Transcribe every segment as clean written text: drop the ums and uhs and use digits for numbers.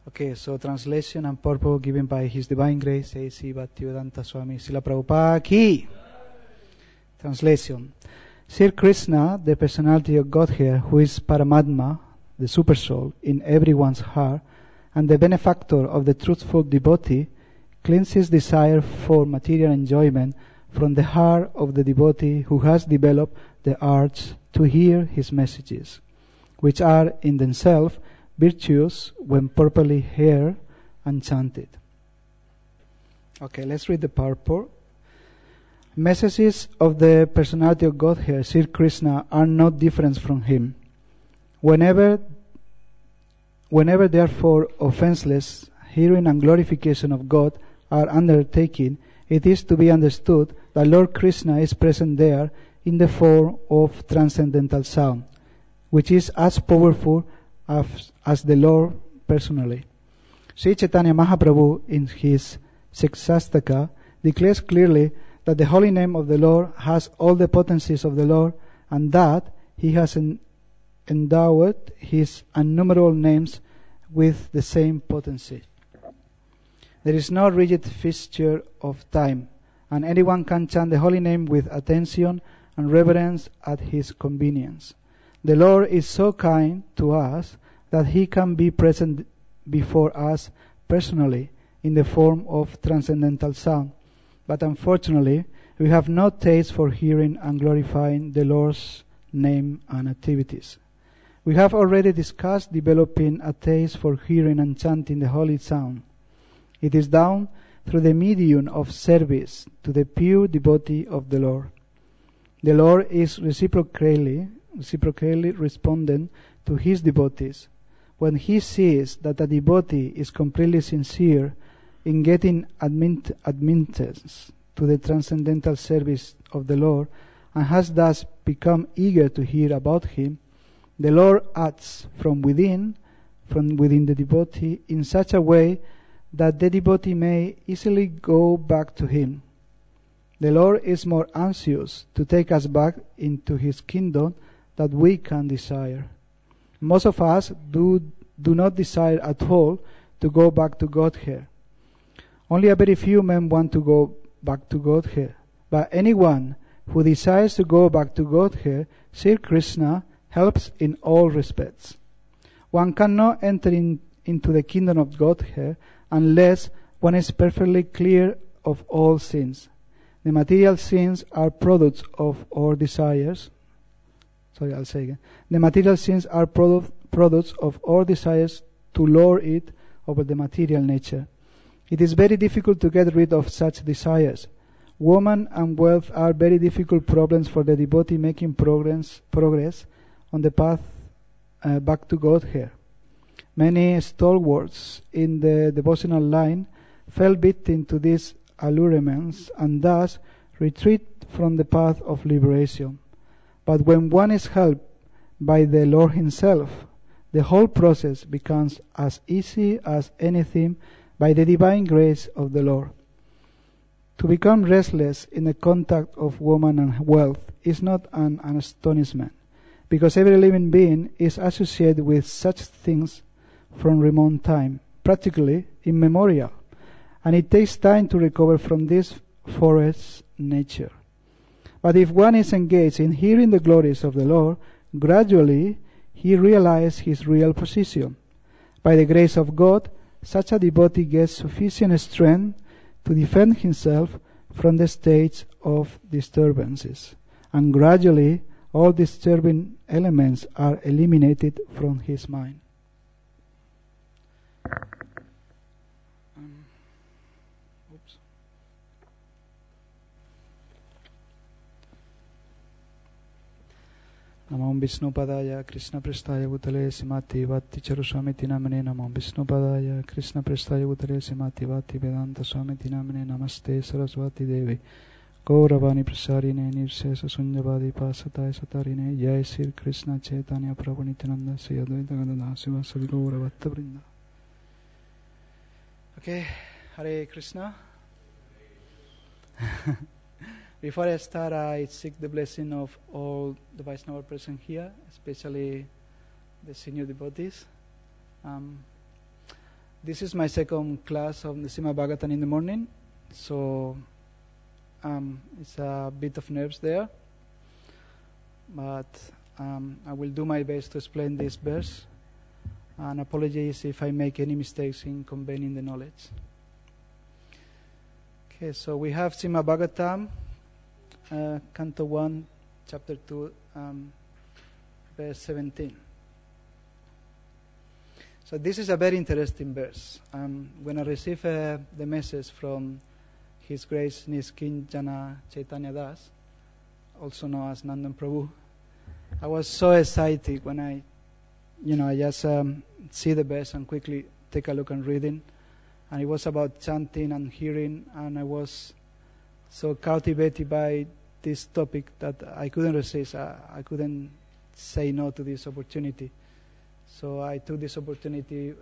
Okay, so translation and purport given by His Divine Grace, A.C. Bhaktivedanta Swami Srila Prabhupada Ki. Translation. Sri Krishna, the personality of Godhead, who is Paramatma, the super soul, in everyone's heart, and the benefactor of the truthful devotee, cleanses desire for material enjoyment from the heart of the devotee who has developed the arts to hear his messages, which are in themselves virtuous when properly heard and chanted. Okay, let's read the purport. Messages of the personality of Godhead, Sri Krishna, are not different from him. Whenever therefore offenseless hearing and glorification of God are undertaken, it is to be understood that Lord Krishna is present there in the form of transcendental sound, which is as powerful as the Lord personally. Sri Chaitanya Mahaprabhu in his Siksastaka declares clearly that the holy name of the Lord has all the potencies of the Lord, and that He has endowed His innumerable names with the same potency. There is no rigid fixture of time, and anyone can chant the holy name with attention and reverence at his convenience. The Lord is so kind to us that He can be present before us personally in the form of transcendental sound. But unfortunately, we have no taste for hearing and glorifying the Lord's name and activities. We have already discussed developing a taste for hearing and chanting the holy sound. It is done through the medium of service to the pure devotee of the Lord. The Lord is reciprocally responding to His devotees. When He sees that a devotee is completely sincere in getting admittance to the transcendental service of the Lord, and has thus become eager to hear about Him, the Lord acts from within the devotee in such a way that the devotee may easily go back to Him. The Lord is more anxious to take us back into His kingdom than we can desire. Most of us do not desire at all to go back to Godhead. Only a very few men want to go back to Godhead. But anyone who desires to go back to Godhead, Sri Krishna helps in all respects. One cannot enter into the kingdom of Godhead unless one is perfectly clear of all sins. The material sins are products of our desires. The material sins are products of our desires to lord it over the material nature. It is very difficult to get rid of such desires. Woman and wealth are very difficult problems for the devotee making progress on the path back to Godhead. Many stalwarts in the devotional line fell victim to these allurements and thus retreat from the path of liberation. But when one is helped by the Lord Himself, the whole process becomes as easy as anything by the divine grace of the Lord. To become restless in the contact of woman and wealth is not an astonishment, because every living being is associated with such things from remote time, practically immemorial, and it takes time to recover from this forest nature. But if one is engaged in hearing the glories of the Lord, gradually he realizes his real position. By the grace of God, such a devotee gets sufficient strength to defend himself from the states of disturbances, and gradually all disturbing elements are eliminated from his mind. Namo Vishnupadaya Krishna Prestaya Bhutale Simati Vatti Charu Swamiti Namane Namo Vishnupadaya Krishna Prestaya Bhutale Simati Vatti Vedanta Swamiti Namane Namaste Saraswati Devi Gauravani Prasarine Nirsesa Sunyavadi Pasataya Satarine Jai Sri Krishna Chaitanya Prabhu Nityananda Sri Advaita Gadadhara Srivasadi Gauravatta Vrinda. Okay, Hare Krishna. Before I start, I seek the blessing of all the Vaishnava present here, especially the senior devotees. This is my second class of the Srimad Bhagavatam in the morning, so it's a bit of nerves there, but I will do my best to explain this verse, and apologies if I make any mistakes in conveying the knowledge. Okay, so we have Srimad Bhagavatam, Canto 1, Chapter 2, verse 17. So this is a very interesting verse. When I received the message from His Grace Niskinjana Chaitanya Das, also known as Nandan Prabhu, I was so excited when I just see the verse and quickly take a look and reading. And it was about chanting and hearing, and I was so captivated by this topic that I couldn't resist. I couldn't say no to this opportunity. So I took this opportunity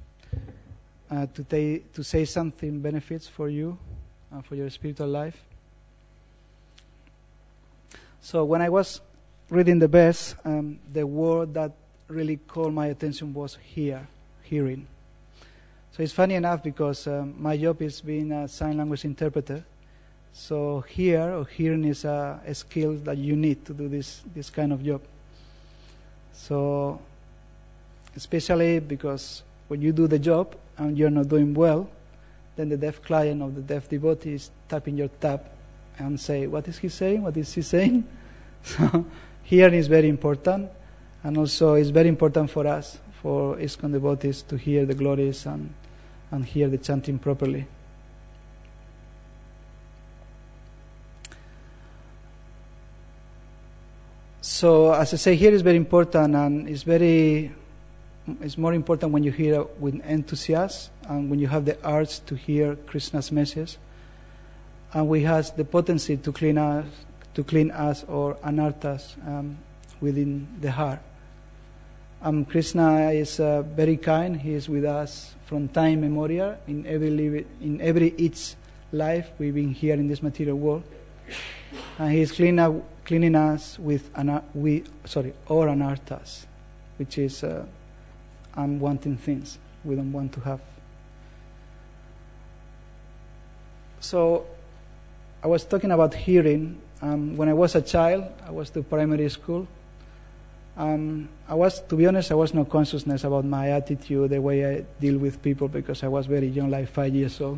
to say something benefits for you, for your spiritual life. So when I was reading the verse, the word that really called my attention was hearing. So it's funny enough because my job is being a sign language interpreter. So hearing is a skill that you need to do this kind of job. So especially because when you do the job and you're not doing well, then the deaf client or the deaf devotee is tapping your tab and say, what is he saying? What is he saying? So hearing is very important, and also it's very important for us, for ISKCON devotees, to hear the glories and hear the chanting properly. So as I say, here is very important, and it's more important when you hear with enthusiasm and when you have the urge to hear Krishna's message, and we have the potency to clean us or anarthas within the heart. Krishna is very kind. He is with us from time immemorial. In every each life we've been here in this material world, and He is cleaning us with all anarthas, which is unwanted things we don't want to have. So I was talking about hearing. When I was a child, I was to primary school. To be honest, I was no consciousness about my attitude, the way I deal with people, because I was very young, like 5 years old.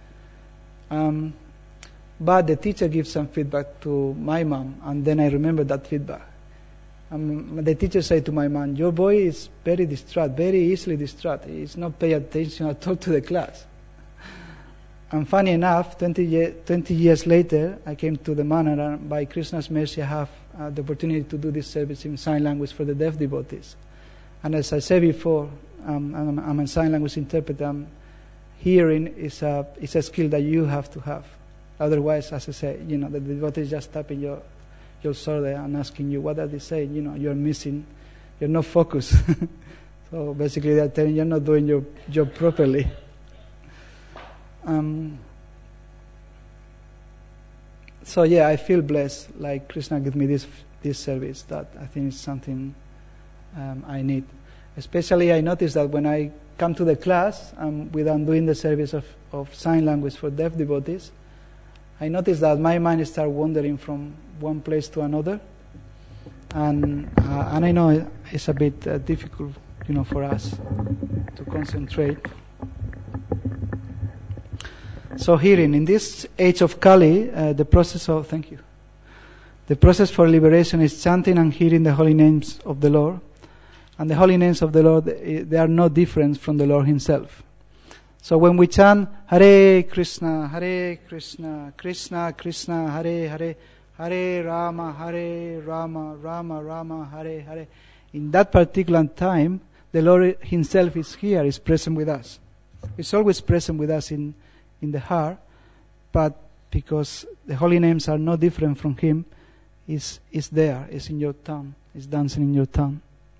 But the teacher gives some feedback to my mom, and then I remember that feedback. The teacher said to my mom, your boy is very distraught, very easily distraught. He's not paying attention at all to the class. And funny enough, 20 years later, I came to the manor, and by Krishna's mercy, I have the opportunity to do this service in sign language for the deaf devotees. And as I said before, I'm a sign language interpreter. Hearing is a skill that you have to have. Otherwise, as I said, the devotee is just tapping your shoulder and asking you, what are they saying? You're missing, you're not focused. So basically, they're telling you you're not doing your job properly. So yeah, I feel blessed. Like Krishna gave me this service that I think is something I need. Especially, I notice that when I come to the class, without doing the service of sign language for deaf devotees, I notice that my mind starts wandering from one place to another, and I know it's a bit difficult, for us to concentrate. So hearing, in this age of Kali, the process for liberation is chanting and hearing the holy names of the Lord. And the holy names of the Lord, they are no different from the Lord Himself. So when we chant Hare Krishna, Krishna Krishna, Hare Hare, Hare Rama, Rama Rama, Hare Hare, in that particular time, the Lord Himself is here, is present with us. He's always present with us in the heart, but because the holy names are no different from Him, is there, is in your tongue, is dancing in your tongue.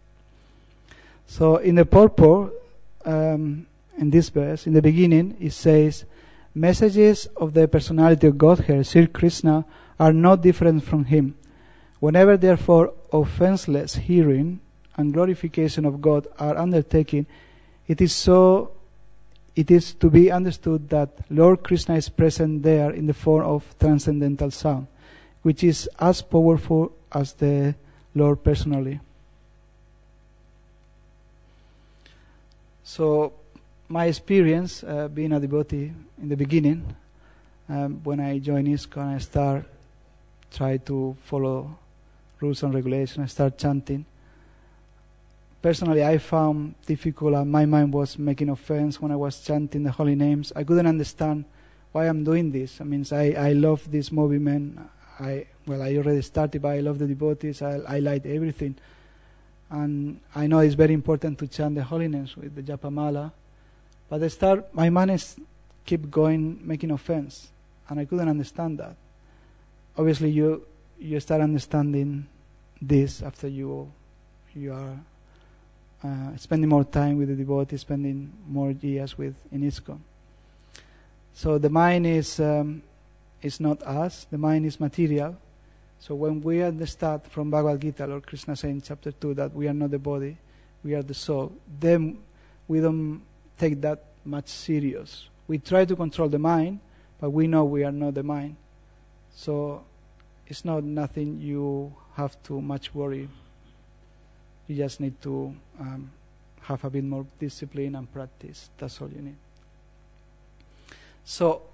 So in the purport, in this verse, in the beginning, it says, messages of the personality of Godhead, Sri Krishna, are not different from Him. Whenever, therefore, offenseless hearing and glorification of God are undertaken, it is so it is to be understood that Lord Krishna is present there in the form of transcendental sound, which is as powerful as the Lord personally. So, my experience being a devotee in the beginning, when I joined ISKCON, I try to follow rules and regulations, I start chanting. Personally, I found difficult, my mind was making offense when I was chanting the holy names. I couldn't understand why I'm doing this. I mean, I love this movement. I already started, but I love the devotees. I like everything. And I know it's very important to chant the holy names with the Japamala. But my mind keep going, making offense. And I couldn't understand that. Obviously, you start understanding this after you are spending more time with the devotees, spending more years in ISKCON. So the mind is not us. The mind is material. So when we understand from Bhagavad Gita, Lord Krishna saying in chapter 2 that we are not the body, we are the soul, then we don't take that much serious. We try to control the mind, but we know we are not the mind. So it's not nothing you have to much worry. You just need to have a bit more discipline and practice. That's all you need. So,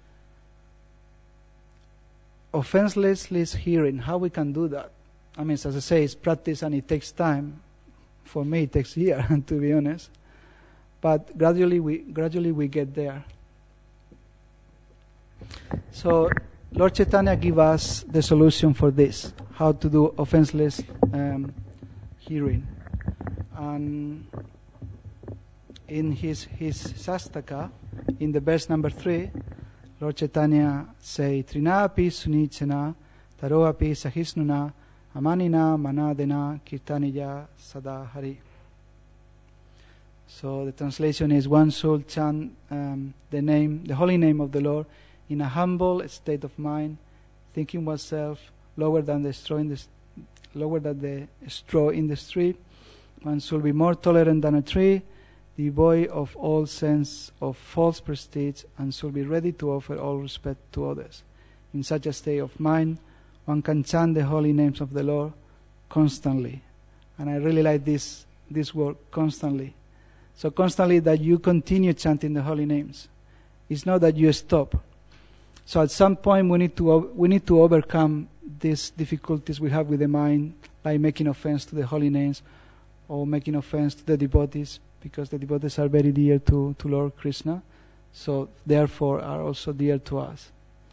offenseless hearing, how we can do that? I mean, as I say, it's practice and it takes time. For me, it takes years, to be honest. But gradually we get there. So, Lord Chaitanya give us the solution for this, how to do offenseless hearing. And in his Sastaka, in the verse number 3, Lord Chaitanya say, Trinapi sunichana, taroapi sahisnuna, amanina manadena kirtaniya sada hari. So the translation is, one soul chant the holy name of the Lord in a humble state of mind, thinking oneself lower than the straw in the street. One should be more tolerant than a tree, devoid of all sense of false prestige, and should be ready to offer all respect to others. In such a state of mind, one can chant the holy names of the Lord constantly. And I really like this word, constantly. So constantly that you continue chanting the holy names. It's not that you stop. So at some point we need to overcome these difficulties we have with the mind, like making offense to the holy names or making offense to the devotees, because the devotees are very dear to Lord Krishna, so therefore are also dear to us.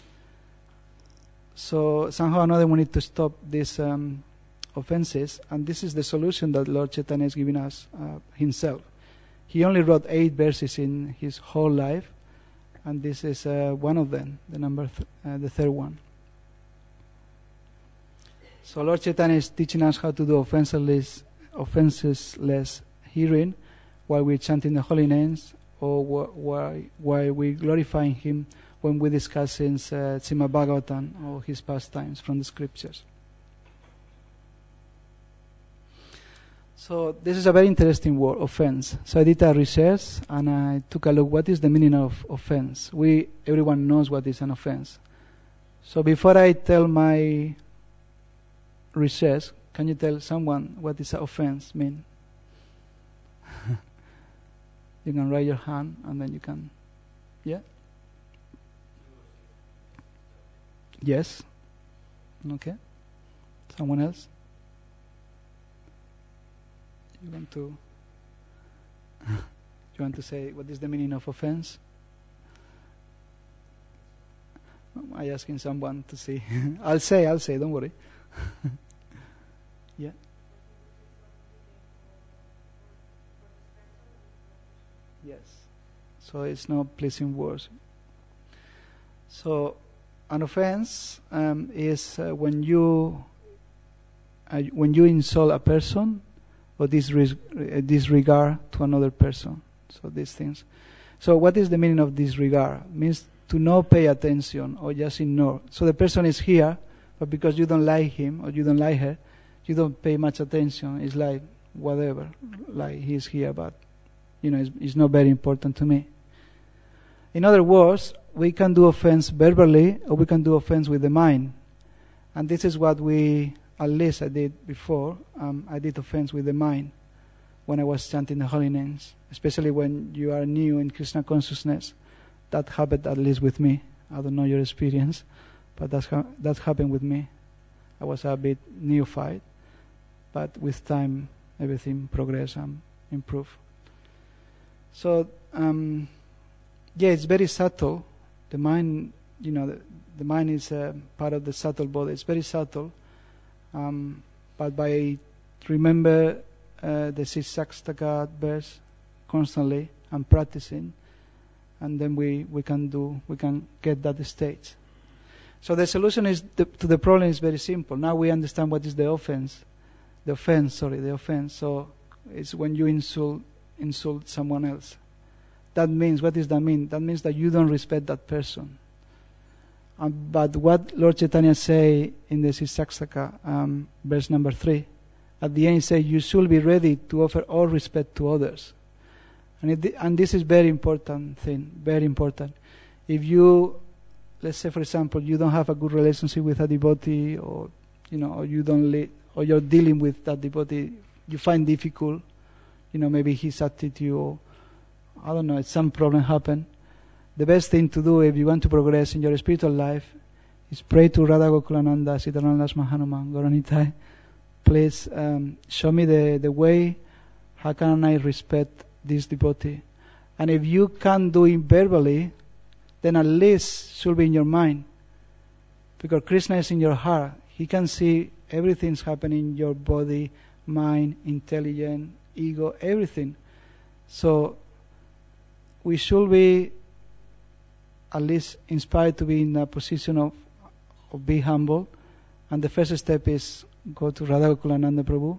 So somehow or another we need to stop these offenses, and this is the solution that Lord Chaitanya is giving us himself. He only wrote 8 verses in his whole life, and this is one of them, the third one. So Lord Chaitanya is teaching us how to do offenseless hearing while we're chanting the holy names, or while we're glorifying Him when we're discussing Srimad Bhagavatam or His pastimes from the scriptures. So this is a very interesting word, offense. So I did a research and I took a look, what is the meaning of offense? Everyone knows what is an offense. So before I tell my research, can you tell someone what is an offense mean? You can raise your hand and then you can, yeah? Yes? Okay. Someone else? You want to say what is the meaning of offense? I'm asking someone to see. I'll say, don't worry. Yeah. Yes. So it's not pleasing words. So an offense is when you insult a person or disregard to another person. So these things. So what is the meaning of disregard? It means to not pay attention or just ignore. So the person is here, but because you don't like him or you don't like her, you don't pay much attention. It's like whatever, like he's here, but it's not very important to me. In other words, we can do offense verbally or we can do offense with the mind. And this is what at least I did before. I did offense with the mind when I was chanting the holy names, especially when you are new in Krishna consciousness. That happened at least with me. I don't know your experience, but that happened with me. I was a bit neophyte, but with time everything progressed and improved. So, it's very subtle. The mind, the mind is part of the subtle body. It's very subtle. But by remember the Sixastaka verse constantly and practicing, and then we can get that stage. So the solution to the problem is very simple. Now we understand what is the offense. The offense. So it's when you insult someone else. That means, what does that mean? That means that you don't respect that person. But what Lord Chaitanya say in the Sixastaka, verse number 3, at the end he says, you should be ready to offer all respect to others. And this is very important thing, very important. If you, let's say for example, you don't have a good relationship with a devotee, or or you're dealing with that devotee, you find difficult, maybe his attitude, or I don't know, some problem happen. The best thing to do if you want to progress in your spiritual life is pray to Radha Gokulananda, Sitarandas Mahanuman, Gauranitai. Please show me the way, how can I respect this devotee? And if you can't do it verbally, then at least should be in your mind. Because Krishna is in your heart. He can see everything's happening in your body, mind, intelligence, ego, everything. So we should be at least inspired to be in a position of be humble. And the first step is go to Radha Gokulananda Prabhu.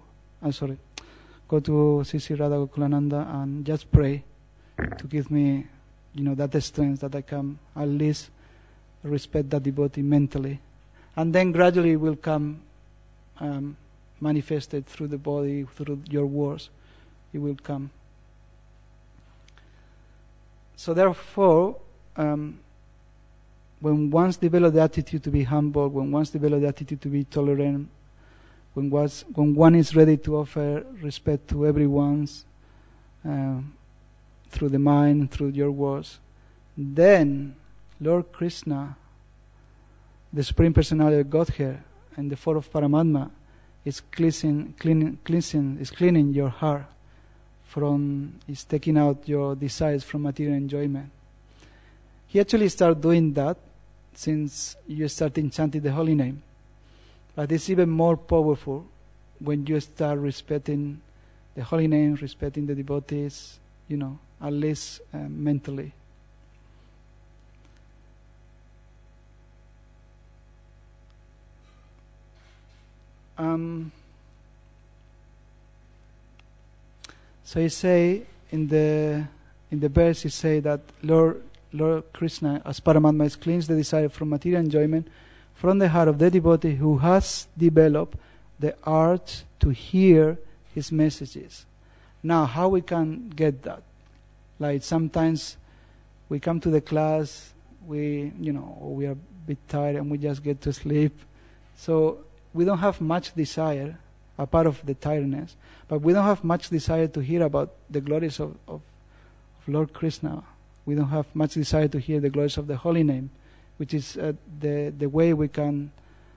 Go to Sri Radha Gokulananda and just pray to give me, that strength that I can at least respect that devotee mentally. And then gradually it will come manifested through the body, through your words. It will come. So therefore, when one's developed the attitude to be humble, when one's developed the attitude to be tolerant, when one is ready to offer respect to everyone's through the mind, through your words, then Lord Krishna, the Supreme Personality of Godhead, and the form of Paramatma, is cleaning your heart is taking out your desires from material enjoyment. He actually started doing that since you started chanting the holy name. But it's even more powerful when you start respecting the holy name, respecting the devotees, at least mentally. So he say in the verse, he say that Lord Krishna, as Paramatma, is cleans the desire from material enjoyment from the heart of the devotee who has developed the art to hear his messages. Now, how we can get that? Like sometimes we come to the class, we are a bit tired and we just get to sleep. So we don't have much desire, a part of the tiredness, but we don't have much desire to hear about the glories of Lord Krishna. We don't have much desire to hear the glories of the holy name, which is the way we can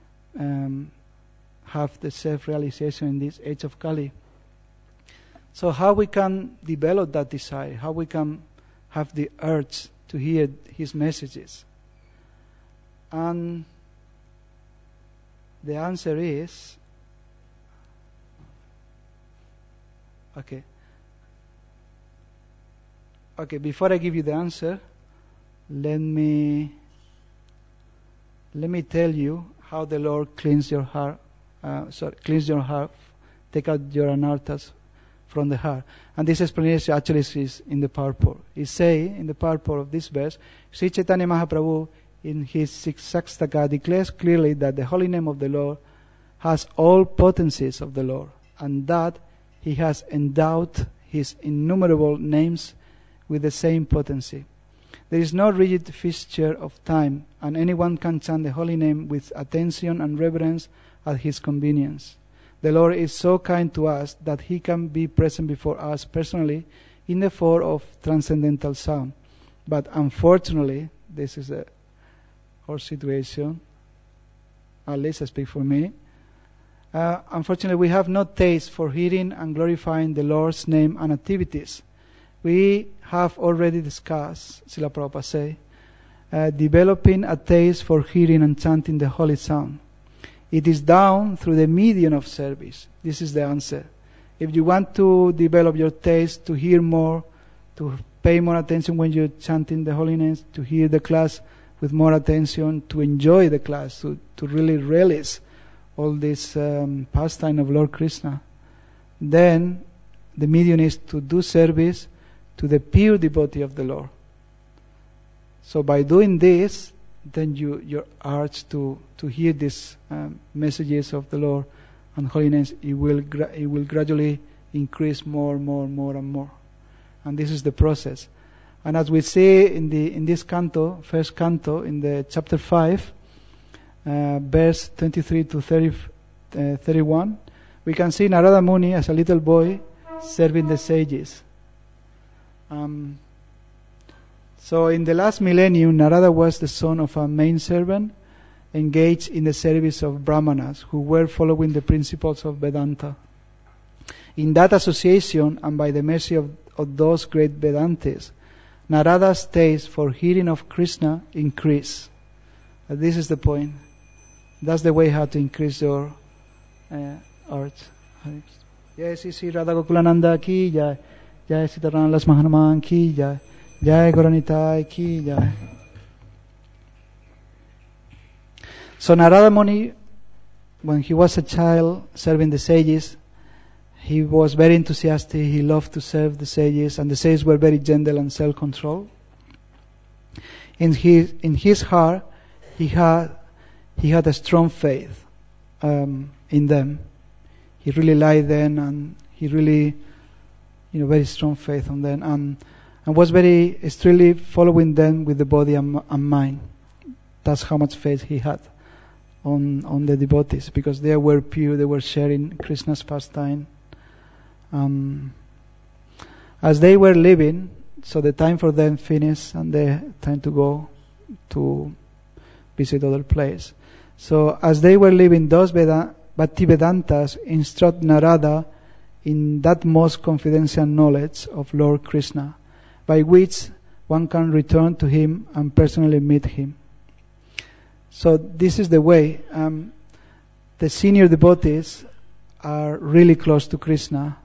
have the self-realization in this age of Kali. So how we can develop that desire, how we can have the urge to hear his messages. And the answer is, okay, before I give you the answer, let me tell you how the Lord cleans your heart, take out your anarthas from the heart. And this explanation actually is in the purport. He say in the purport of this verse, Sri Chaitanya Mahaprabhu in his Sixastaka declares clearly that the holy name of the Lord has all potencies of the Lord, and that he has endowed his innumerable names with the same potency. There is no rigid fixture of time, and anyone can chant the holy name with attention and reverence at his convenience. The Lord is so kind to us that He can be present before us personally in the form of transcendental sound. But unfortunately, this is our situation, at least I speak for me. Unfortunately, we have no taste for hearing and glorifying the Lord's name and activities. We have already discussed, Srila Prabhupada say, developing a taste for hearing and chanting the holy sound. It is down through the medium of service. This is the answer. If you want to develop your taste to hear more, to pay more attention when you're chanting the holiness, to hear the class with more attention, to enjoy the class, to really relish all this pastime of Lord Krishna, then the medium is to do service to the pure devotee of the Lord. So by doing this, then your urge to hear these messages of the Lord and holiness, it will gradually increase more and more. And this is the process. And as we see in this canto, first canto, in the chapter 5, verse 23 to 31, we can see Narada Muni as a little boy serving the sages. So in the last millennium, Narada was the son of a main servant engaged in the service of Brahmanas who were following the principles of Vedanta. In that association, and by the mercy of those great Vedantes, Narada's taste for hearing of Krishna increased. This is the point. That's the way how to increase your art. Jai Sri Radha Gokulananda ki jai. Jai Sitaram Las Mahanuman ki jai. Jai Gauranitai ki jai. So Narada Muni, when he was a child serving the sages, he was very enthusiastic. He loved to serve the sages, and the sages were very gentle and self-controlled. In his heart, he had a strong faith in them. He really liked them, and he really, very strong faith on them, and was very strictly following them with the body and mind. That's how much faith he had on the devotees, because they were pure, they were sharing Krishna's pastime. As they were living, so the time for them finished, and they time to go to visit other place. So as they were living, those Bhaktivedantas instruct Narada in that most confidential knowledge of Lord Krishna, by which one can return to him and personally meet him. So this is the way. The senior devotees are really close to Krishna.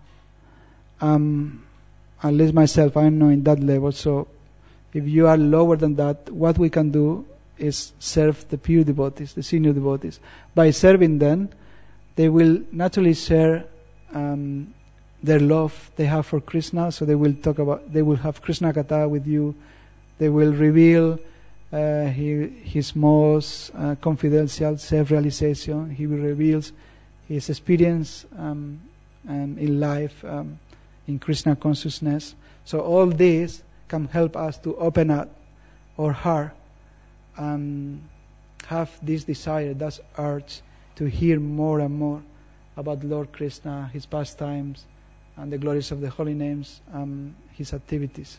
At least myself, I'm not in that level. So if you are lower than that, what we can do is serve the pure devotees, the senior devotees. By serving them, they will naturally share their love they have for Krishna. So they will have Krishna Katha with you. They will reveal his most confidential self-realization. He will reveal his experience in life, in Krishna consciousness. So all this can help us to open up our heart and have this desire, that urge to hear more and more about Lord Krishna, his pastimes, and the glories of the holy names, his activities.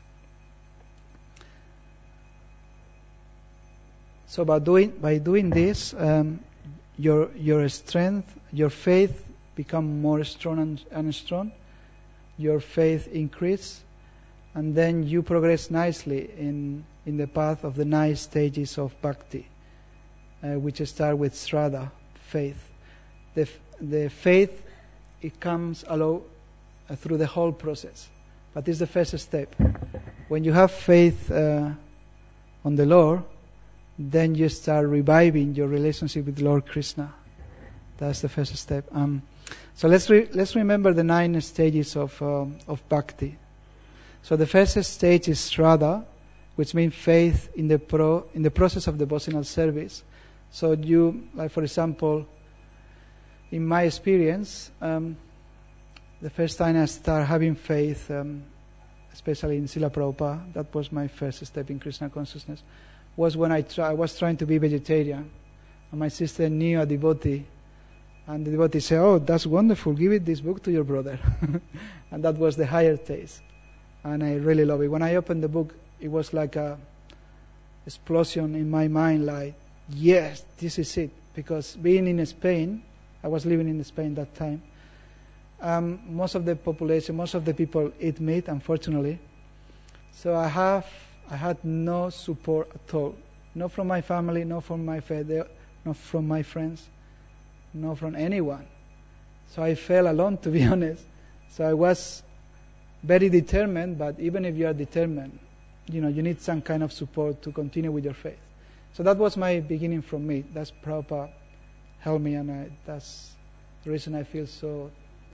So by doing this, your strength, your faith become more strong and strong. Your faith increase, and then you progress nicely in the path of the 9 stages of bhakti, which start with Shraddha, faith. The faith, it comes through the whole process, but it's the first step. When you have faith on the Lord, then you start reviving your relationship with Lord Krishna. That's the first step. So let's remember the 9 stages of bhakti. So the first stage is Shraddha, which means faith in the process of devotional service. So you, like for example, in my experience, the first time I start having faith especially in Srila Prabhupada, that was my first step in Krishna consciousness, was when I was trying to be vegetarian. And my sister knew a devotee, and the devotee said, "Oh, that's wonderful, give this book to your brother." And that was the Higher Taste. And I really love it. When I opened the book, it was like a explosion in my mind, like, yes, this is it. Because being in Spain, I was living in Spain that time, most of the population, most of the people eat meat, unfortunately. So I had no support at all. Not from my family, not from my father, not from my friends, not from anyone. So I felt alone, to be honest. So I was very determined, but even if you are determined, you need some kind of support to continue with your faith. So that was my beginning from me. That's Prabhupada helped me, and that's the reason I feel so,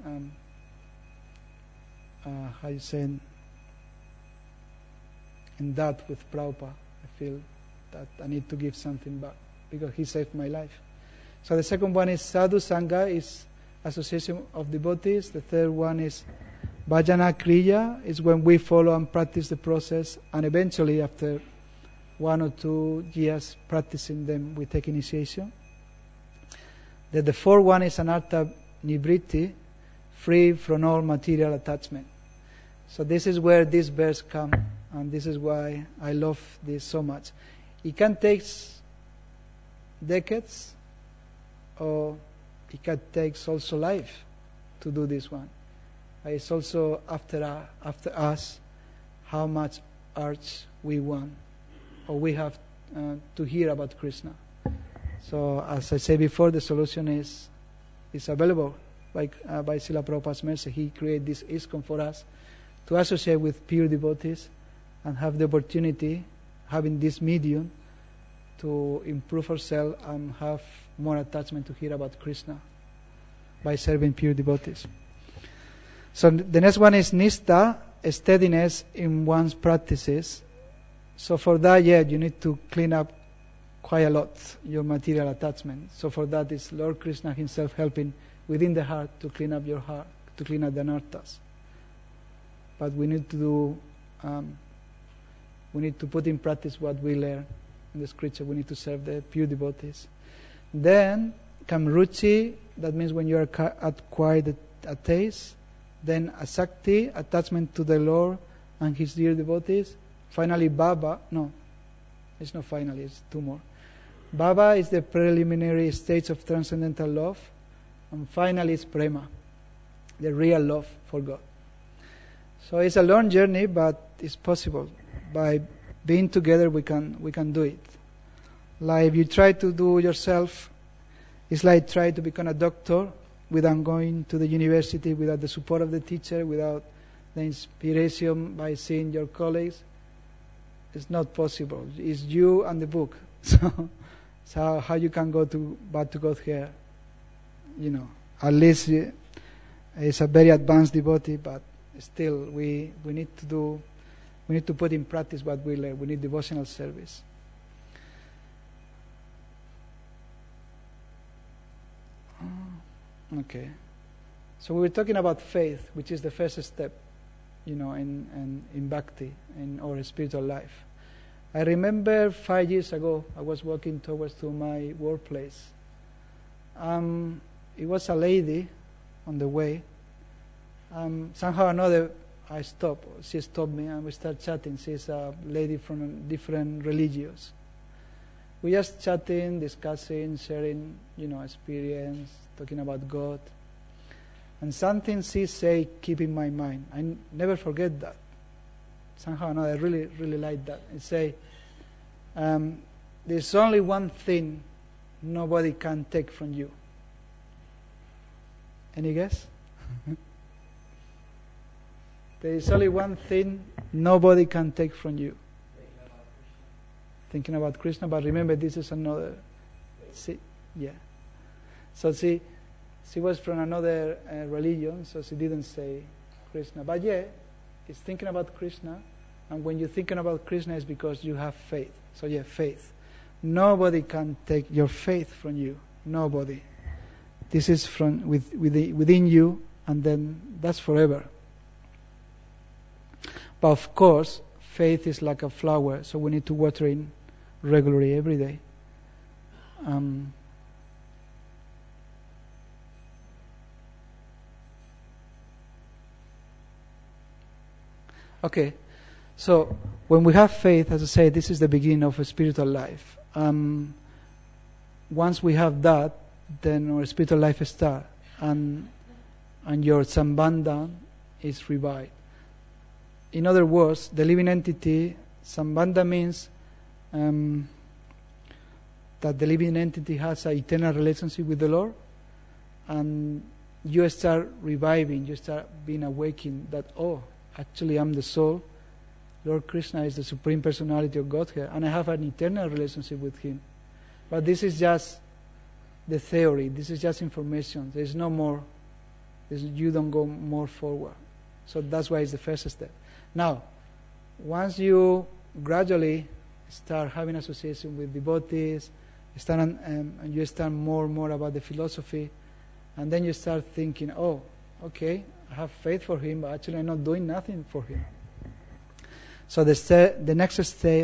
how you say, in that with Prabhupada. I feel that I need to give something back because he saved my life. So the second one is Sadhu Sangha, is association of devotees. The third one is Bhajana Kriya, is when we follow and practice the process, and eventually after 1 or 2 years practicing them, we take initiation. Then the fourth one is Anartha Nivritti, free from all material attachment. So this is where this verse comes, and this is why I love this so much. It can take decades, or it can take also life to do this one. It's also after us how much urge we want, or we have to hear about Krishna. So as I said before, the solution is available by Srila Prabhupada's mercy. He created this ISKCON for us to associate with pure devotees and have the opportunity, having this medium, to improve ourselves and have more attachment to hear about Krishna by serving pure devotees. So the next one is Nistha, steadiness in one's practices. So for that, you need to clean up quite a lot your material attachment. So for that is Lord Krishna himself helping within the heart to clean up your heart, to clean up the anarthas. But we need to do, we need to put in practice what we learn in the scripture. We need to serve the pure devotees. Then come Ruchi, that means when you are acquired a taste. Then Asakti, attachment to the Lord and His dear devotees. Finally, Bhava. No, it's not finally, it's 2 more. Bhava is the preliminary stage of transcendental love. And finally, it's Prema, the real love for God. So it's a long journey, but it's possible. By being together, we can do it. Like if you try to do yourself, it's like try to become a doctor without going to the university, without the support of the teacher, without the inspiration by seeing your colleagues. It's not possible. It's you and the book. So how you can go back to God here? At least it's a very advanced devotee, but still we need to put in practice what we learn. We need devotional service. Okay. So we were talking about faith, which is the first step, in bhakti, in our spiritual life. I remember 5 years ago, I was walking towards to my workplace. It was a lady on the way. Somehow or another, I stopped. She stopped me, and we started chatting. She's a lady from different religions. We just chatting, discussing, sharing, experience, talking about God. And something she said keep in my mind. I never forget that. Somehow or another, I really, really like that. It say, there's only one thing nobody can take from you. Any guess? There is only one thing nobody can take from you. Thinking about Krishna, but remember this is another. So she was from another religion, so she didn't say Krishna. But it's thinking about Krishna, and when you're thinking about Krishna, it's because you have faith. So faith. Nobody can take your faith from you. Nobody. This is within you, and then that's forever. But of course, faith is like a flower, so we need to water it regularly every day. Okay, so when we have faith, as I say, this is the beginning of a spiritual life. Once we have that, then our spiritual life starts, and your Sambandha is revived. In other words, the living entity, Sambandha means that the living entity has an eternal relationship with the Lord, and you start reviving, you start being awakened that, actually I'm the soul, Lord Krishna is the Supreme Personality of Godhead, and I have an eternal relationship with Him. But this is just the theory, this is just information, there's no more, you don't go more forward. So that's why it's the first step. Now, once you gradually start having association with devotees, and you start more and more about the philosophy, and then you start thinking, okay, I have faith for him, but actually I'm not doing nothing for him. So the next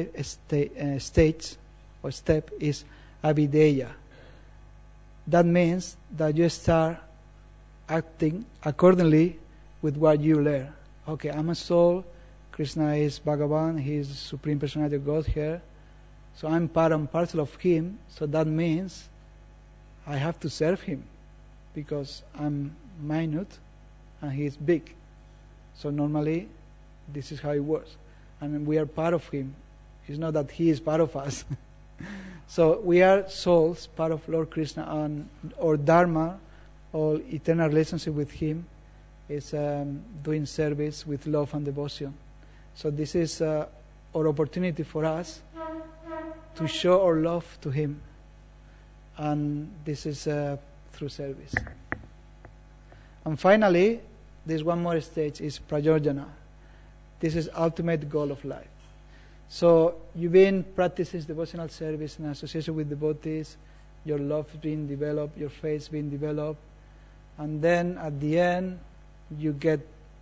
stage or step is Abhideya. That means that you start acting accordingly with what you learn. Okay, I'm a soul, Krishna is Bhagavan, He is the Supreme Personality of Godhead, so I'm part and parcel of Him, so that means I have to serve Him, because I'm minute and He is big. So normally, this is how it works. And we are part of Him. It's not that He is part of us. So we are souls, part of Lord Krishna, and our Dharma, our eternal relationship with Him, is doing service with love and devotion. So this is our opportunity for us to show our love to Him. And this is through service. And finally, there's one more stage, is Prayorjana. This is ultimate goal of life. So you've been practicing devotional service in association with devotees, your love is being developed, your faith is being developed, and then at the end you get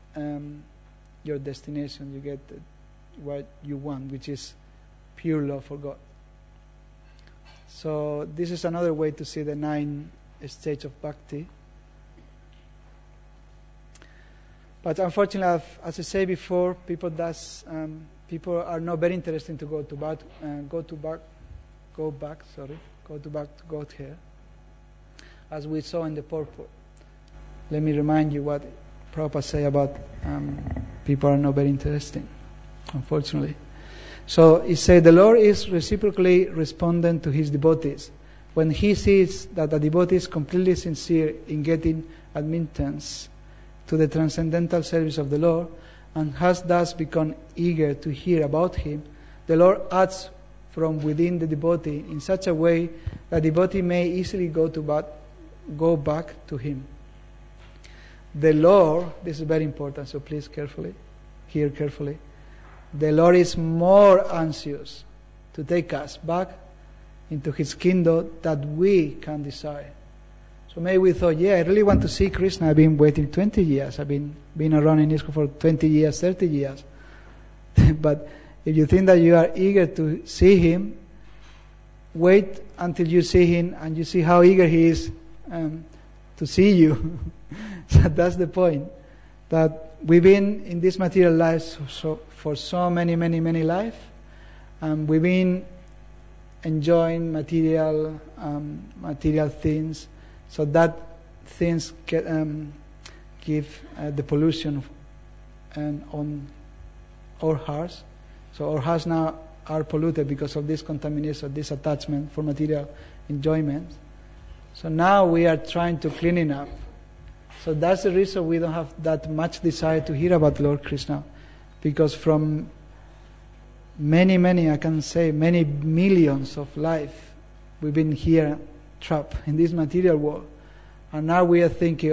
your destination, you get what you want, which is pure love for God. So this is another way to see the 9 stages of bhakti. But unfortunately, as I said before, people are not very interested to go back to Godhead, as we saw in the purport. Let me remind you what Prabhupada said about people are not very interested, unfortunately. So he said, the Lord is reciprocally respondent to His devotees. When He sees that the devotee is completely sincere in getting admittance to the transcendental service of the Lord, and has thus become eager to hear about Him, the Lord acts from within the devotee in such a way that the devotee may easily go back to Him. The Lord, this is very important, so please hear carefully. The Lord is more anxious to take us back into His kingdom than we can desire. So maybe we thought, I really want to see Krishna. I've been waiting 20 years. I've been around in ISKCON for 20 years, 30 years. But if you think that you are eager to see Him, wait until you see Him and you see how eager He is to see you. So that's the point. That we've been in this material life for so many lives, and we've been enjoying material things. So that things give the pollution on our hearts. So our hearts now are polluted because of this contamination, this attachment for material enjoyment. So now we are trying to clean it up. So that's the reason we don't have that much desire to hear about Lord Krishna. Because from many, I can say, many millions of life, we've been here trapped in this material world. And now we are thinking,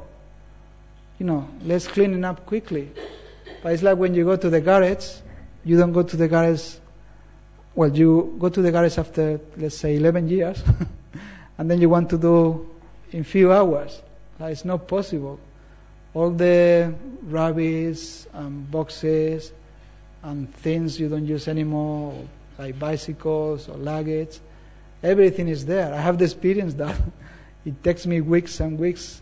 let's clean it up quickly. But it's like when you go to the garage, you don't go to the garage, you go to the garage after, let's say, 11 years, and then you want to do in few hours. It's not possible. All the rubbish, boxes, and things you don't use anymore, like bicycles or luggage. Everything is there. I have the experience that it takes me weeks and weeks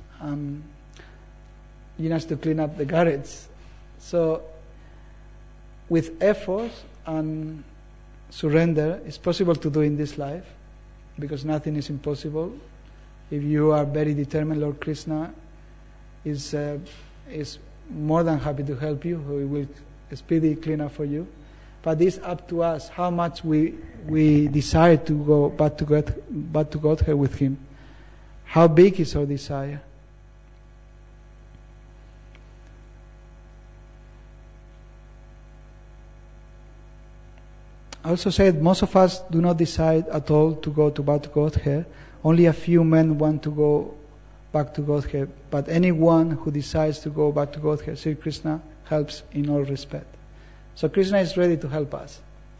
to clean up the garage. So with effort and surrender, it's possible to do in this life, because nothing is impossible. If you are very determined, Lord Krishna is more than happy to help you. He will speedily clean up for you. But it's up to us how much we desire to go back to Godhead with Him. How big is our desire? I also said most of us do not decide at all to go back to Godhead. Only a few men want to go back to Godhead. But anyone who decides to go back to Godhead, Sri Krishna helps in all respect. So Krishna is ready to help us.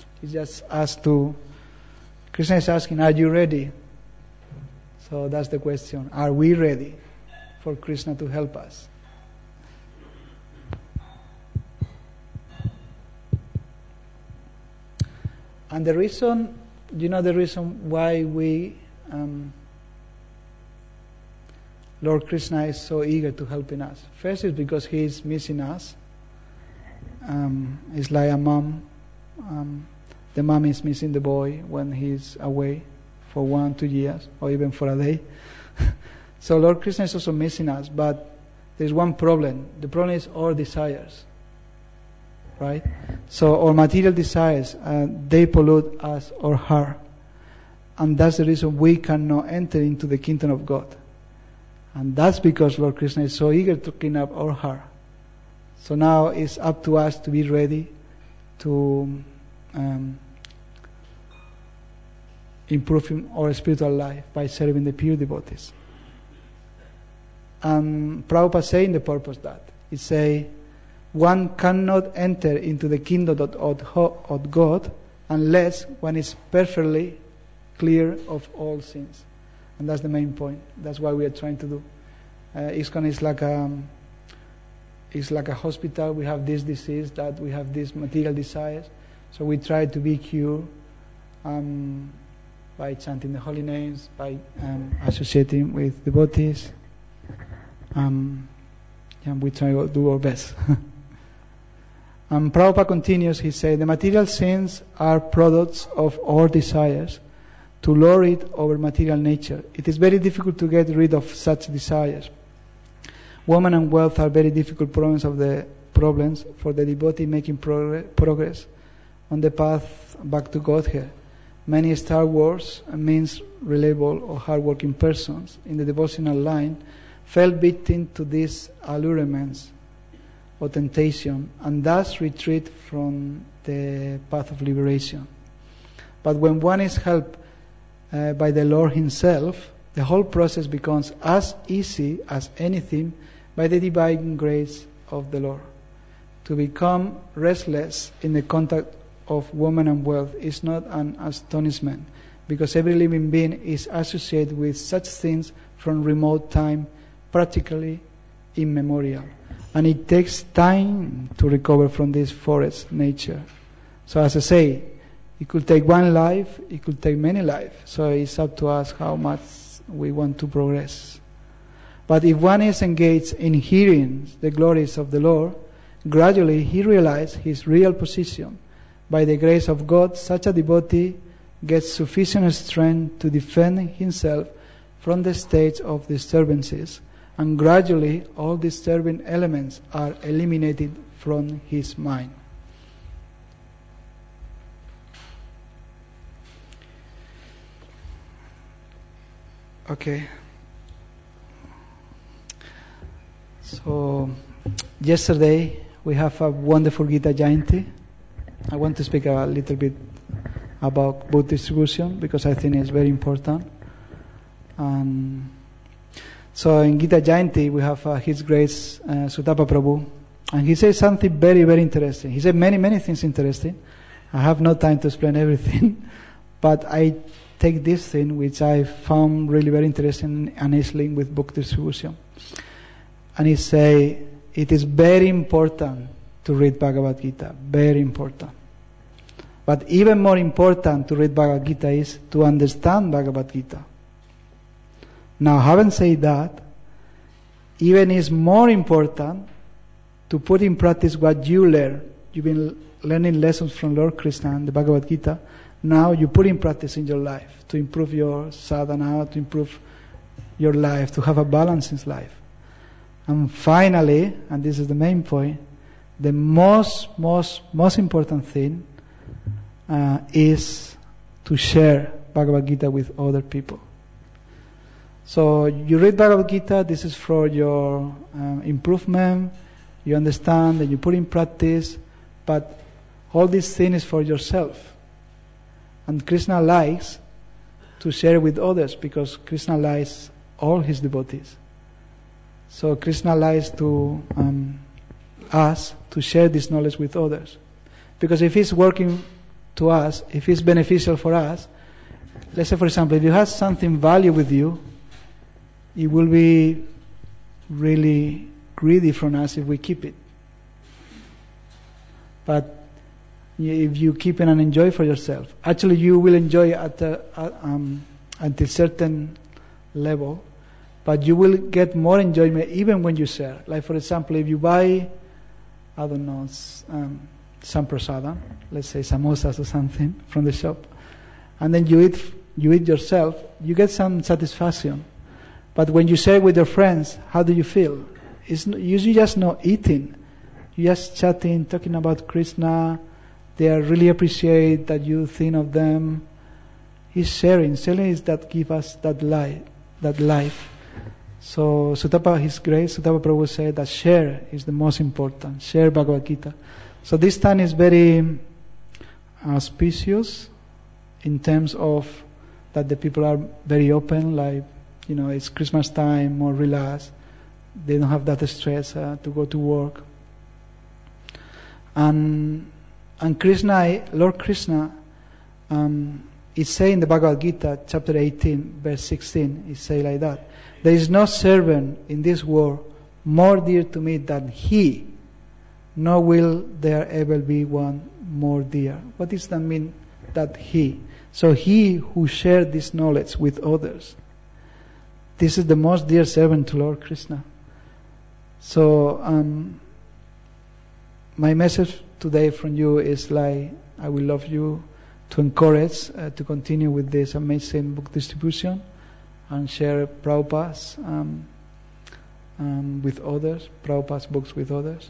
Krishna is asking, are you ready? So that's the question. Are we ready for Krishna to help us? And the reason why Lord Krishna is so eager to helping us. First is because He is missing us. It's like a mom. The mom is missing the boy when he's away for 1-2 years, or even for a day. So Lord Krishna is also missing us, but there's one problem. The problem is our desires. Right? So our material desires, they pollute us or her. And that's the reason we cannot enter into the kingdom of God. And that's because Lord Krishna is so eager to clean up our heart. So now it's up to us to be ready to improve our spiritual life by serving the pure devotees. And Prabhupada saying the purpose that. It say, one cannot enter into the kingdom of God unless one is perfectly clear of all sins. And that's the main point. That's what we are trying to do. ISKCON is like a hospital. We have this disease, that we have these material desires. So we try to be cured by chanting the holy names, by associating with devotees. And we try to do our best. And Prabhupada continues, he said, the material sins are products of our desires to lord it over material nature. It is very difficult to get rid of such desires. Woman and wealth are very difficult problems for the devotee making progress on the path back to Godhead. Many Star Wars means reliable or hardworking persons in the devotional line fell victim to these allurements or temptation, and thus retreat from the path of liberation. But when one is helped by the Lord Himself, the whole process becomes as easy as anything by the divine grace of the Lord. To become restless in the contact of woman and wealth is not an astonishment, because every living being is associated with such things from remote time, practically immemorial. And it takes time to recover from this forest nature. So as I say, it could take one life, it could take many lives. So it's up to us how much we want to progress. But if one is engaged in hearing the glories of the Lord, gradually he realizes his real position. By the grace of God, such a devotee gets sufficient strength to defend himself from the stage of disturbances, and gradually all disturbing elements are eliminated from his mind. Okay. So, yesterday we have a wonderful Gita Jayanti. I want to speak a little bit about book distribution because I think it's very important. So in Gita Jayanti we have His Grace Sutapa Prabhu, and he says something very, very interesting. He said many things interesting. I have no time to explain everything, but I take this thing which I found really very interesting, and is linked with book distribution. And he say it is very important to read Bhagavad Gita. Very important. But even more important to read Bhagavad Gita is to understand Bhagavad Gita. Now, having said that, even is more important to put in practice what you learn. You've been learning lessons from Lord Krishna and the Bhagavad Gita. Now you put in practice in your life to improve your sadhana, to improve your life, to have a balance in life. And finally, and this is the main point, the most important thing is to share Bhagavad Gita with other people. So you read Bhagavad Gita, this is for your improvement, you understand and you put in practice, but all this thing is for yourself. And Krishna likes to share with others because Krishna likes all his devotees. So Krishna likes to us to share this knowledge with others. Because if it's working to us, if it's beneficial for us, let's say for example, if you have something value with you, it will be really greedy from us if we keep it. But if you keep it and enjoy for yourself, actually you will enjoy at a certain level, but you will get more enjoyment even when you share. Like for example, if you buy, I don't know, some prasadam, let's say samosas or something from the shop, and then you eat yourself, you get some satisfaction. But when you share with your friends, how do you feel? It's usually just not eating. You're just chatting, talking about Krishna. They really appreciate that you think of them. He's sharing. Sharing is that give us that life. So Sutapa, His Grace, Sutapa Prabhu said that share is the most important. Share Bhagavad Gita. So this time is very auspicious in terms of that the people are very open, like, it's Christmas time, more relaxed. They don't have that stress to go to work. And Krishna, Lord Krishna, is saying in the Bhagavad Gita, chapter 18, verse 16, he say like that: there is no servant in this world more dear to me than he, nor will there ever be one more dear. What does that mean, that he? So he who shared this knowledge with others, this is the most dear servant to Lord Krishna. So my message today from you is like, I will love you to encourage to continue with this amazing book distribution and share Prabhupada's with others, Prabhupada's books with others.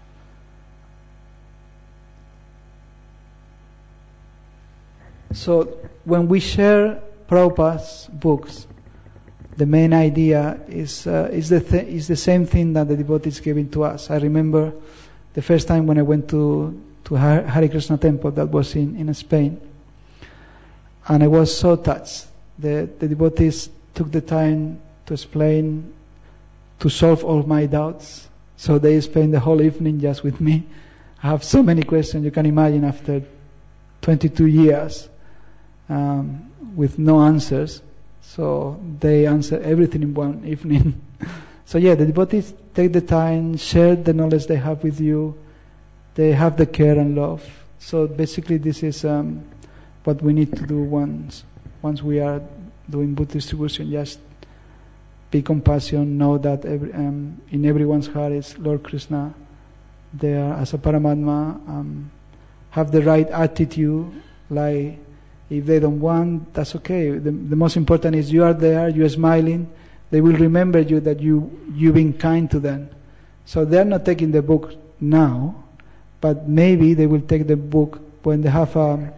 So when we share Prabhupada's books, the main idea is the same thing that the devotees giving to us. I remember the first time when I went to Hare Krishna temple, that was in Spain, and I was so touched. The devotees took the time to explain, to solve all my doubts. So they spent the whole evening just with me. I have so many questions. You can imagine after 22 years with no answers. So they answer everything in one evening. So the devotees take the time, share the knowledge they have with you. They have the care and love. So basically this is what we need to do once we are doing book distribution. Just be compassionate, know that in everyone's heart is Lord Krishna there as a Paramatma. Have the right attitude, like, if they don't want, that's okay. The most important is you are there, you are smiling. They will remember you that you've been kind to them. So they're not taking the book now, but maybe they will take the book when they have a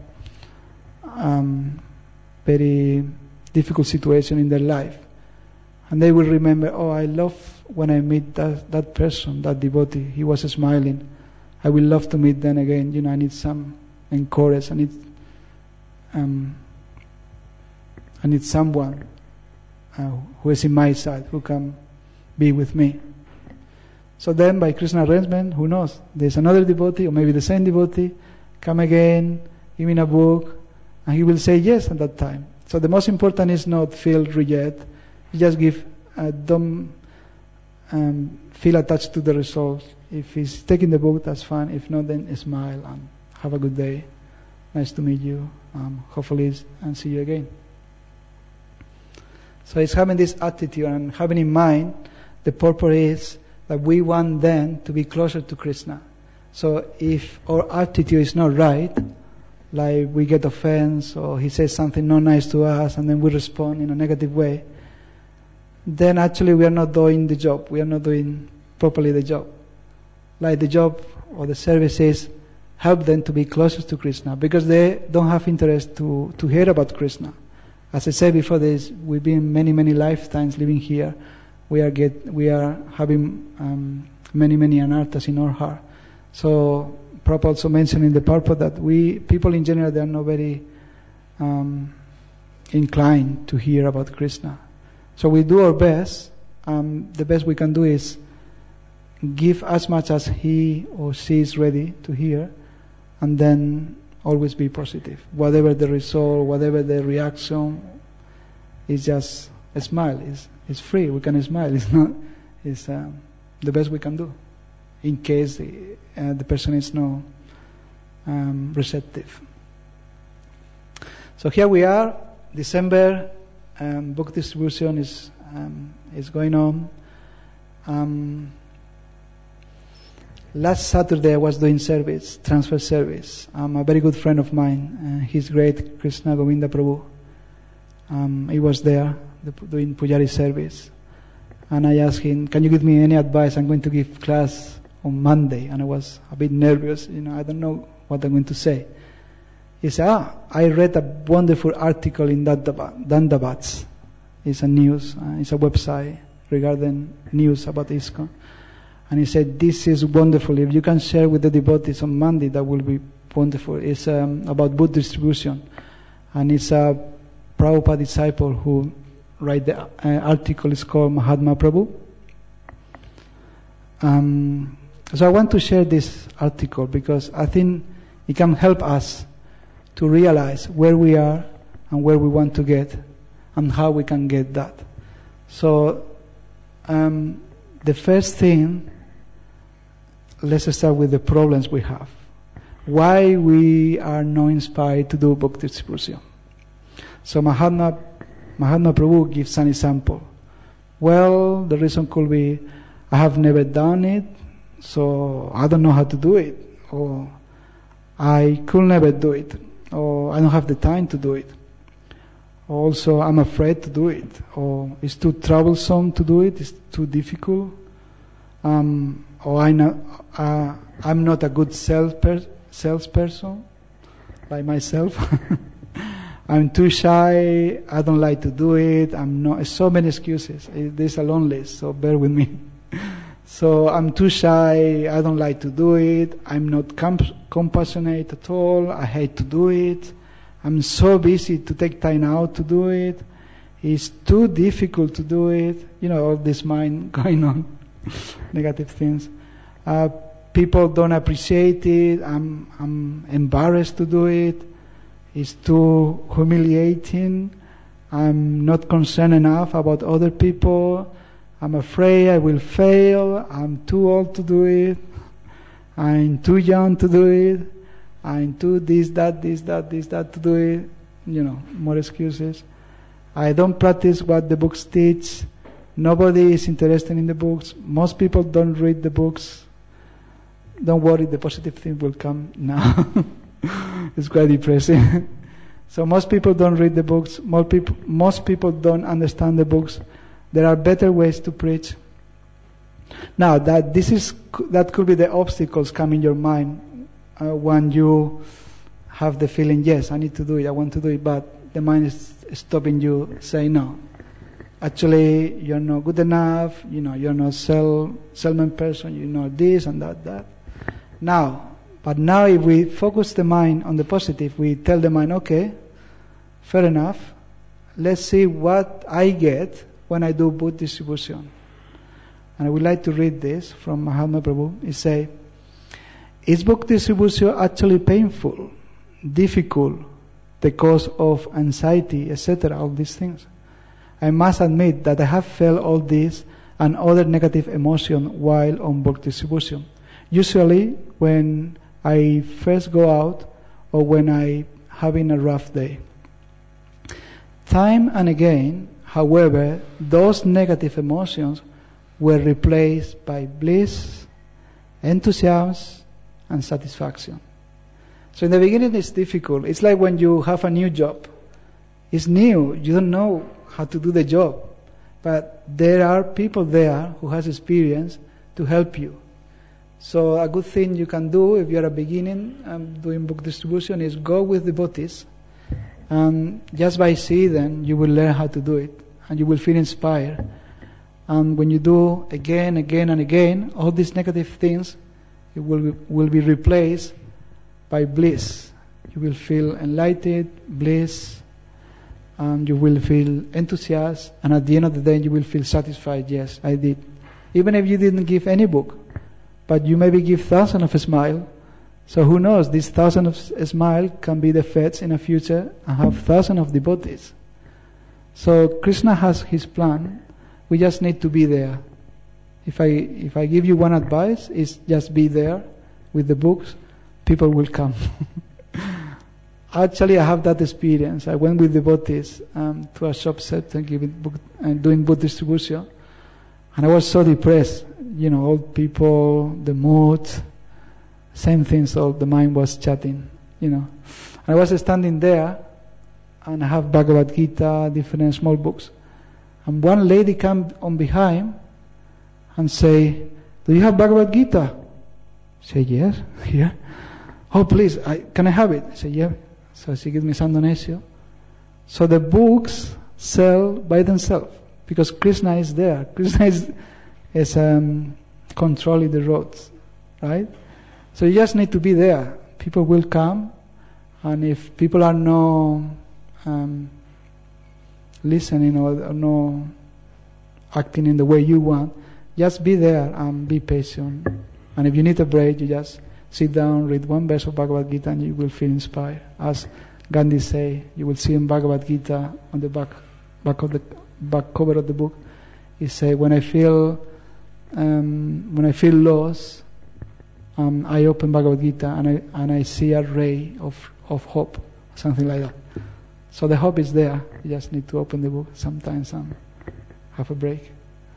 very difficult situation in their life. And they will remember, I love when I meet that person, that devotee. He was smiling. I will love to meet them again. I need some encouragement. I need someone who is in my side, who can be with me. So then, by Krishna arrangement, who knows? There's another devotee, or maybe the same devotee, come again, give me a book, and he will say yes at that time. So the most important is not feel reject. Just give, don't feel attached to the results If he's taking the book, that's fine. If not, then smile and have a good day. Nice to meet you. Hopefully, and see you again. So it's having this attitude and having in mind the purpose is that we want them to be closer to Krishna. So if our attitude is not right, like we get offense or he says something not nice to us and then we respond in a negative way, then actually we are not doing the job. We are not doing properly the job. Like the job or the service is help them to be closer to Krishna because they don't have interest to hear about Krishna. As I said before, we've been many lifetimes living here. We are having many anarthas in our heart. So Prabhupada also mentioned in the purport that people in general, they are not very inclined to hear about Krishna. So we do our best. The best we can do is give as much as he or she is ready to hear, and then always be positive. Whatever the result, whatever the reaction, is just a smile. It's free. We can smile. It's not. It's the best we can do, in case the person is not receptive. So here we are. December book distribution is going on. Last Saturday I was doing service, transfer service. A very good friend of mine, he's great, Krishna Govinda Prabhu. He was there doing Pujari service. And I asked him, can you give me any advice? I'm going to give class on Monday. And I was a bit nervous, I don't know what I'm going to say. He said, I read a wonderful article in Dandavats. It's a news, it's a website regarding news about ISKCON. And he said, this is wonderful. If you can share with the devotees on Monday, that will be wonderful. It's about book distribution. And it's a Prabhupada disciple who write the article. Is called Mahatma Prabhu. So I want to share this article because I think it can help us to realize where we are and where we want to get and how we can get that. So the first thing, let's start with the problems we have. Why we are not inspired to do book distribution. So Mahatma Prabhu gives an example. Well, the reason could be, I have never done it, so I don't know how to do it, or I could never do it, or I don't have the time to do it. Also, I'm afraid to do it, or it's too troublesome to do it, it's too difficult, or I'm not a good salesperson, like myself. I'm too shy, I don't like to do it, so many excuses. There's a long list, so bear with me. So I'm too shy, I don't like to do it, I'm not compassionate at all, I hate to do it, I'm so busy to take time out to do it, it's too difficult to do it, all this mind going on, negative things. People don't appreciate it, I'm embarrassed to do it, it's too humiliating, I'm not concerned enough about other people, I'm afraid I will fail, I'm too old to do it, I'm too young to do it, I'm too this, that to do it, more excuses. I don't practice what the books teach, nobody is interested in the books, most people don't read the books. Don't worry, the positive thing will come now. It's quite depressing. So most people don't read the books, most people don't understand the books. There are better ways to preach. Now, that could be the obstacles come in your mind when you have the feeling, yes, I need to do it, I want to do it, but the mind is stopping you, saying no. Actually, you're not good enough, you're not salesman person, you know this and that. But now if we focus the mind on the positive, we tell the mind, okay, fair enough, let's see what I get when I do book distribution. And I would like to read this from Mahatma Prabhu. He says, is book distribution actually painful, difficult, the cause of anxiety, etc., all these things? I must admit that I have felt all this and other negative emotion while on book distribution. Usually when I first go out or when I having a rough day. Time and again, however, those negative emotions were replaced by bliss, enthusiasm, and satisfaction. So in the beginning it's difficult. It's like when you have a new job. It's new. You don't know how to do the job. But there are people there who has experience to help you. So a good thing you can do if you're a beginning doing book distribution is go with devotees. And just by seeing them, you will learn how to do it. And you will feel inspired. And when you do again and again, all these negative things it will be replaced by bliss. You will feel enlightened, bliss, and you will feel enthusiasm, and at the end of the day you will feel satisfied. Yes, I did. Even if you didn't give any book, but you maybe give thousands of smiles. So who knows, these thousands of smiles can be the feds in the future and have thousands of devotees. So Krishna has his plan. We just need to be there. If I give you one advice, is just be there with the books. People will come. Actually, I have that experience. I went with devotees to a shop set and doing book distribution, and I was so depressed. Old people, the mood, same thing. So the mind was chatting. And I was standing there, and I have Bhagavad Gita, different small books, and one lady came on behind and say, "Do you have Bhagavad Gita?" I say, "Yes, here." "Oh, please, can I have it?" I say, "Yeah." So she gives me Sandonesio. So the books sell by themselves because Krishna is there. Krishna is controlling the roads, right? So you just need to be there. People will come, and if people are not listening or not acting in the way you want, just be there and be patient. And if you need a break, you just sit down, read one verse of Bhagavad Gita, and you will feel inspired. As Gandhi say, you will see in Bhagavad Gita on the back cover of the book. He say, when I feel lost, I open Bhagavad Gita and I see a ray of hope, something like that. So the hope is there. You just need to open the book sometimes and have a break.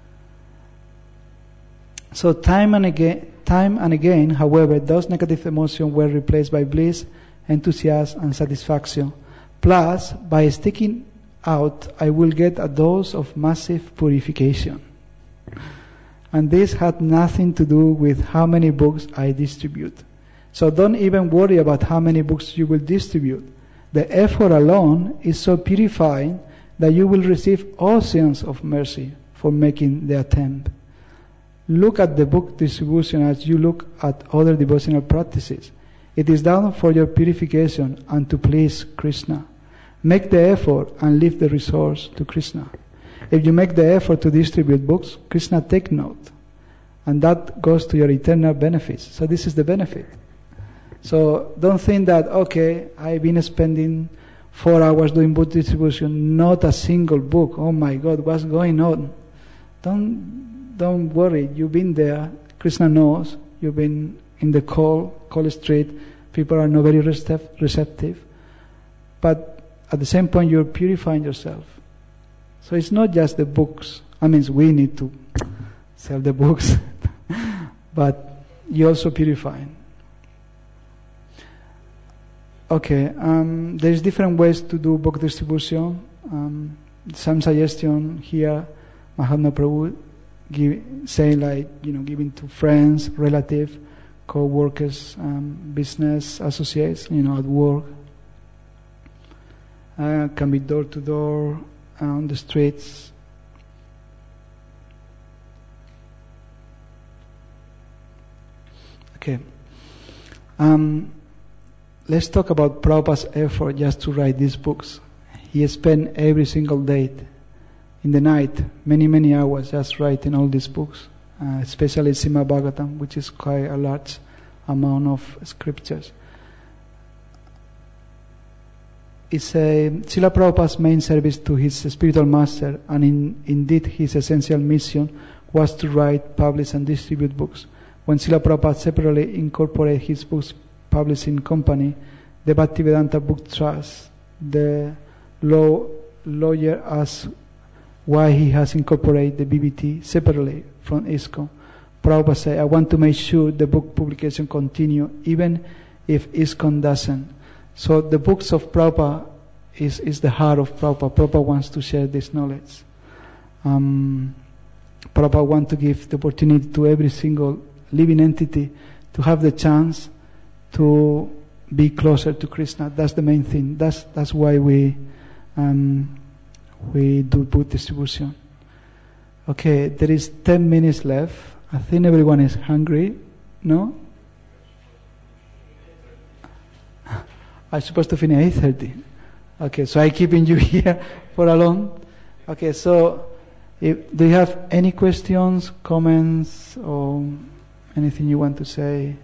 So time and again, however, those negative emotions were replaced by bliss, enthusiasm, and satisfaction. Plus, by sticking out, I will get a dose of massive purification. And this had nothing to do with how many books I distribute. So don't even worry about how many books you will distribute. The effort alone is so purifying that you will receive oceans of mercy for making the attempt. Look at the book distribution as you look at other devotional practices. It is done for your purification and to please Krishna. Make the effort and leave the resource to Krishna. If you make the effort to distribute books, Krishna take note. And that goes to your eternal benefits. So this is the benefit. So don't think that, okay, I've been spending 4 hours doing book distribution, not a single book. Oh my God, what's going on? Don't worry, you've been there. Krishna knows. You've been in the call street. People are not very receptive. But at the same point, you're purifying yourself. So it's not just the books. We need to sell the books. But you're also purifying. Okay, there's different ways to do book distribution. Some suggestion here, Mahatma Prabhu giving to friends, relatives, co-workers, business associates, at work. Can be door to door, on the streets. Okay. Let's talk about Prabhupada's effort just to write these books. He spent every single day in the night, many hours just writing all these books, especially Srimad Bhagavatam, which is quite a large amount of scriptures. It's Srila Prabhupada's main service to his spiritual master, and indeed his essential mission was to write, publish and distribute books. when Srila Prabhupada separately incorporated his books publishing company, the Bhaktivedanta Book Trust, the lawyer asked why he has incorporated the BBT separately from ISKCON. Prabhupada said, I want to make sure the book publication continue even if ISKCON doesn't. So the books of Prabhupada is the heart of Prabhupada. Prabhupada wants to share this knowledge. Prabhupada wants to give the opportunity to every single living entity to have the chance to be closer to Krishna. That's the main thing. That's why we do book distribution. Okay, there is 10 minutes left. I think everyone is hungry. No? I'm supposed to finish 8:30. Okay, so I'm keeping you here for a long. Okay, so do you have any questions, comments, or anything you want to say?